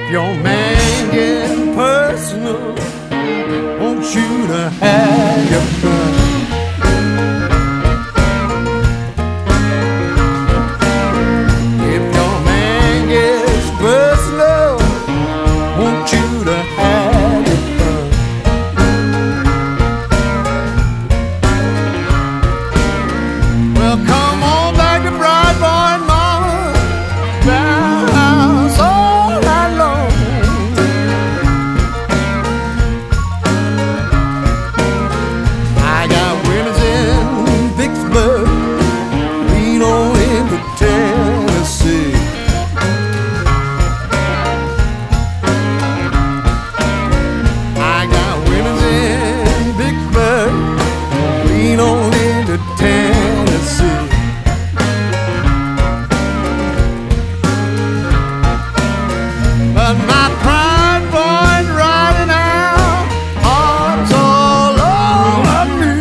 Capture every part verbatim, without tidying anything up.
your man getting personal, want you to have your fun. If your man gets personal, want you to have your fun. Well, come on back to Bride Boy and Mama, bounce all night long. I got women's in Vicksburg, lean on into Tennessee. I got women's in Vicksburg, lean on into Tennessee. But my pride boy's riding out, arms all over me.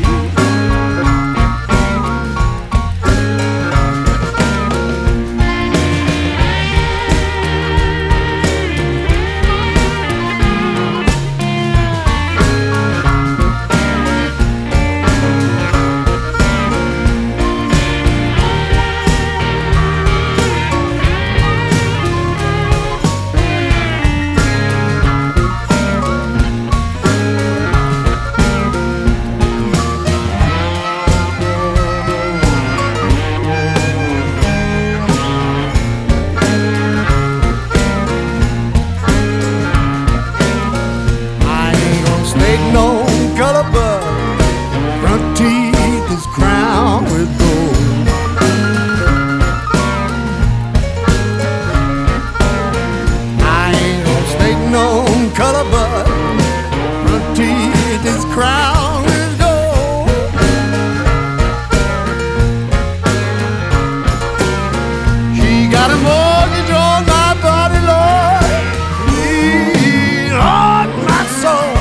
No color, but front teeth is crowned with gold. I ain't gonna stake no color, but front teeth is crowned with gold. She got a mortgage on my body, Lord, lean on my soul.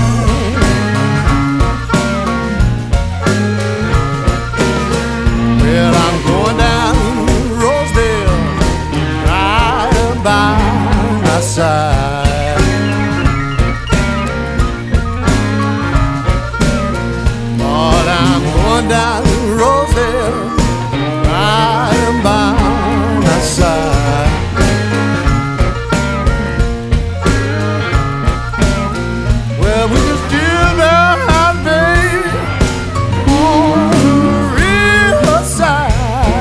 Well, I'm going down Rosedale, riding by my side. Lord, I'm going down Rosedale, riding by my side. Well, we can still down high, baby, on the riverside.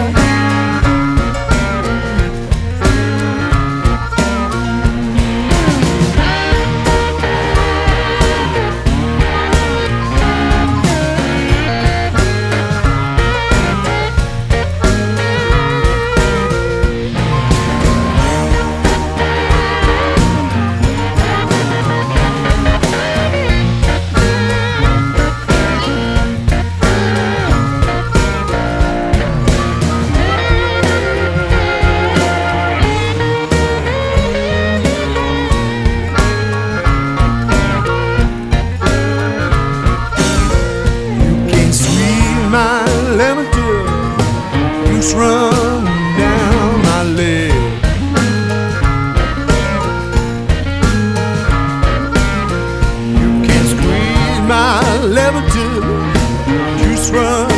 My lemon till juice run down my leg. You can't squeeze my lemon till juice run